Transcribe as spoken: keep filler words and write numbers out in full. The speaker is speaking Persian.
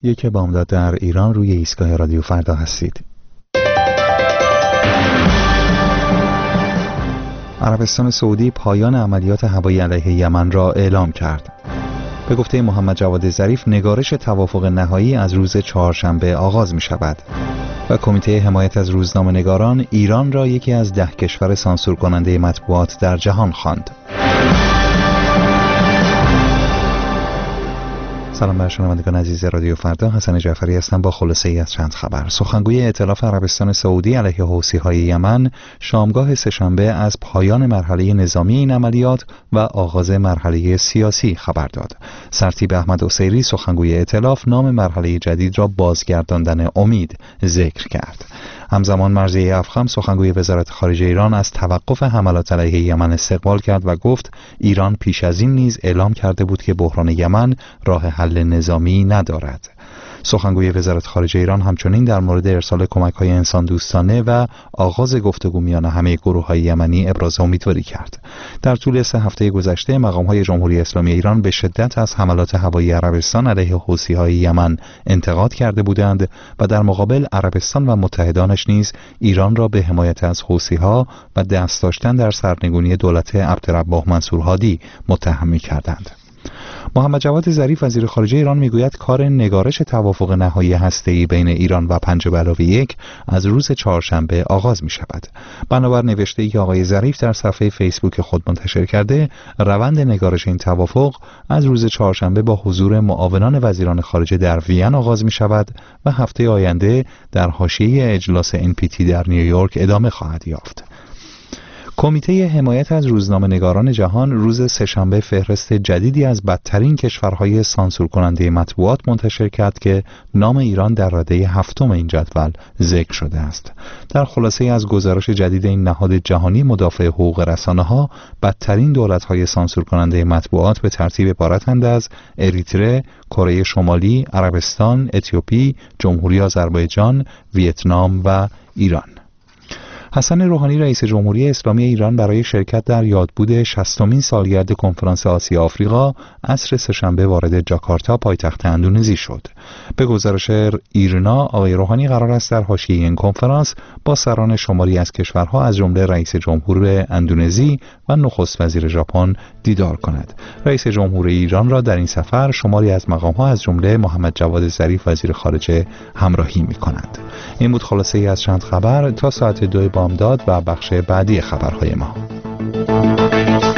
یک بامداد در ایران روی ایستگاه رادیو فردا هستید. عربستان سعودی پایان عملیات هوایی علیه یمن را اعلام کرد. به گفته محمد جواد ظریف نگارش توافق نهایی از روز چهارشنبه آغاز می شود و کمیته حمایت از روزنامه‌نگاران ایران را یکی از ده کشور سانسور کننده مطبوعات در جهان خواند. سلام بر شنوندگان عزیز رادیو فردا، حسن جعفری هستم با خلاصه ای از چند خبر. سخنگوی ائتلاف عربستان سعودی علیه حوثی‌های یمن شامگاه سه‌شنبه از پایان مرحله نظامی این عملیات و آغاز مرحله سیاسی خبر داد. سرتیپ احمد عسیری سخنگوی ائتلاف نام مرحله جدید را بازگرداندن امید ذکر کرد. همزمان مرضیه افخم سخنگوی وزارت خارجه ایران از توقف حملات علیه یمن استقبال کرد و گفت ایران پیش از این نیز اعلام کرده بود که بحران یمن راه حل نظامی ندارد. سخنگوی وزارت خارجه ایران همچنین در مورد ارسال کمک‌های انسان دوستانه و آغاز گفتگو میان همه گروه‌های یمنی ابراز امیدواری کرد. در طول سه هفته گذشته مقام‌های جمهوری اسلامی ایران به شدت از حملات هوایی عربستان علیه حوثی‌های یمن انتقاد کرده بودند و در مقابل عربستان و متحدانش نیز ایران را به حمایت از حوثی‌ها و دست داشتن در سرنگونی دولت عبدالرب منصور هادی متهم می‌کردند. محمد جواد ظریف وزیر خارجه ایران میگوید کار نگارش توافق نهایی هسته‌ای بین ایران و پنج به علاوه یک از روز چهارشنبه آغاز می شود. بنابر نوشته‌ای که آقای ظریف در صفحه فیسبوک خود منتشر کرده، روند نگارش این توافق از روز چهارشنبه با حضور معاونان وزیران خارجه در وین آغاز می شود و هفته آینده در حاشیه اجلاس ان پی تی در نیویورک ادامه خواهد یافت. کمیته حمایت از روزنامه‌نگاران جهان روز سه‌شنبه فهرست جدیدی از بدترین کشورهای سانسور کننده مطبوعات منتشر کرد که نام ایران در رده هفتم این جدول ذکر شده است. در خلاصه از گزارش جدید این نهاد جهانی مدافع حقوق رسانه‌ها، بدترین دولت‌های سانسور کننده مطبوعات به ترتیب عبارتند از اریتره، کره شمالی، عربستان، اتیوپی، جمهوری آذربایجان، ویتنام و ایران. حسن روحانی رئیس جمهوری اسلامی ایران برای شرکت در یادبود شصتمین سالگرد کنفرانس آسیا آفریقا عصر سه‌شنبه وارد جاکارتا پایتخت اندونزی شد. به گزارش ایرنا، آقای روحانی قرار است در حاشیه این کنفرانس با سران شماری از کشورها از جمله رئیس جمهور اندونزی و نخست وزیر ژاپن دیدار کند. رئیس جمهوری ایران را در این سفر شماری از مقام‌ها از جمله محمد جواد ظریف وزیر خارجه همراهی می‌کنند. این بود خلاصه ای از چند خبر. تا ساعت دو بامداد و بخش بعدی خبرهای ما.